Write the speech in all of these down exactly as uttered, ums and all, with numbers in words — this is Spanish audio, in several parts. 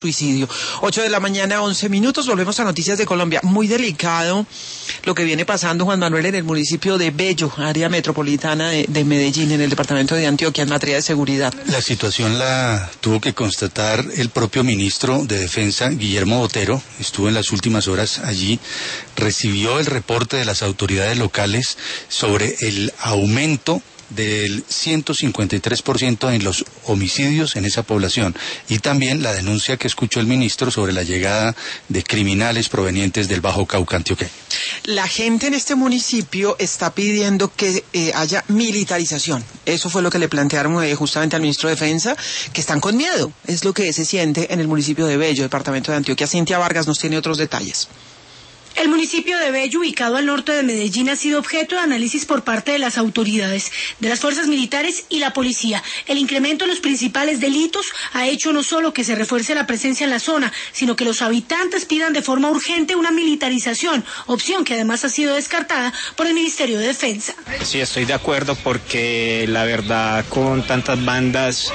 Suicidio. Ocho de la mañana, once minutos, volvemos a Noticias de Colombia. Muy delicado lo que viene pasando, Juan Manuel, en el municipio de Bello, área metropolitana de, de Medellín, en el departamento de Antioquia, en materia de seguridad. La situación la tuvo que constatar el propio ministro de Defensa, Guillermo Botero. Estuvo en las últimas horas allí, recibió el reporte de las autoridades locales sobre el aumento del ciento cincuenta y tres por ciento en los homicidios en esa población, y también la denuncia que escuchó el ministro sobre la llegada de criminales provenientes del Bajo Cauca antioqueño. La gente en este municipio está pidiendo que eh, haya militarización. Eso fue lo que le plantearon eh, justamente al ministro de Defensa, que están con miedo. Es lo que se siente en el municipio de Bello, departamento de Antioquia. Cintia Vargas nos tiene otros detalles. El municipio de Bello, ubicado al norte de Medellín, ha sido objeto de análisis por parte de las autoridades, de las fuerzas militares y la policía. El incremento en los principales delitos ha hecho no solo que se refuerce la presencia en la zona, sino que los habitantes pidan de forma urgente una militarización, opción que además ha sido descartada por el Ministerio de Defensa. Sí, estoy de acuerdo porque la verdad con tantas bandas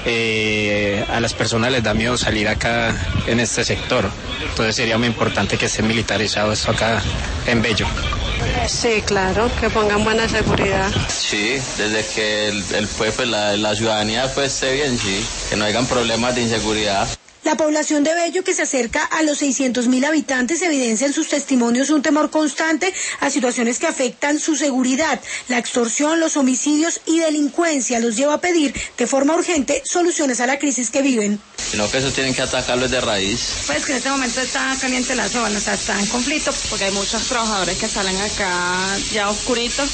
eh, a las personas les da miedo salir acá en este sector. Entonces sería muy importante que esté militarizado esto acá en Bello. Sí, claro, que pongan buena seguridad. Sí, desde que el, el pueblo, la, la ciudadanía pues esté bien, sí, que no hayan problemas de inseguridad. La población de Bello, que se acerca a los seiscientos mil habitantes, evidencia en sus testimonios un temor constante a situaciones que afectan su seguridad. La extorsión, los homicidios y delincuencia los lleva a pedir de forma urgente soluciones a la crisis que viven. Sino que eso tienen que atacarlos de raíz. Pues que en este momento está caliente la zona, o sea, está en conflicto porque hay muchos trabajadores que salen acá ya oscuritos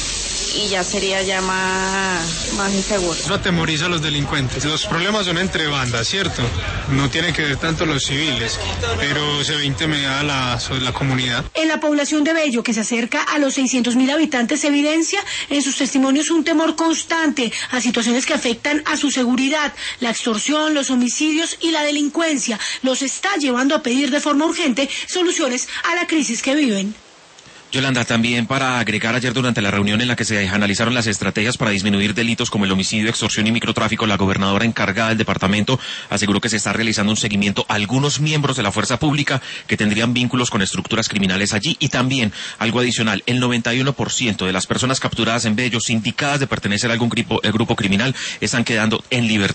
y ya sería ya más, más inseguro. Eso atemoriza a los delincuentes. Los problemas son entre bandas, ¿cierto? No tienen que ver tanto los civiles, pero se ve intimidada la, la comunidad. En la población de Bello, que se acerca a los seiscientos mil habitantes, se evidencia en sus testimonios un temor constante a situaciones que afectan a su seguridad. La extorsión, los homicidios y la delincuencia los está llevando a pedir de forma urgente soluciones a la crisis que viven. Yolanda, también para agregar, ayer durante la reunión en la que se analizaron las estrategias para disminuir delitos como el homicidio, extorsión y microtráfico, la gobernadora encargada del departamento aseguró que se está realizando un seguimiento a algunos miembros de la fuerza pública que tendrían vínculos con estructuras criminales allí, y también algo adicional, el noventa y uno por ciento de las personas capturadas en Bello, indicadas de pertenecer a algún grupo, grupo criminal, están quedando en libertad.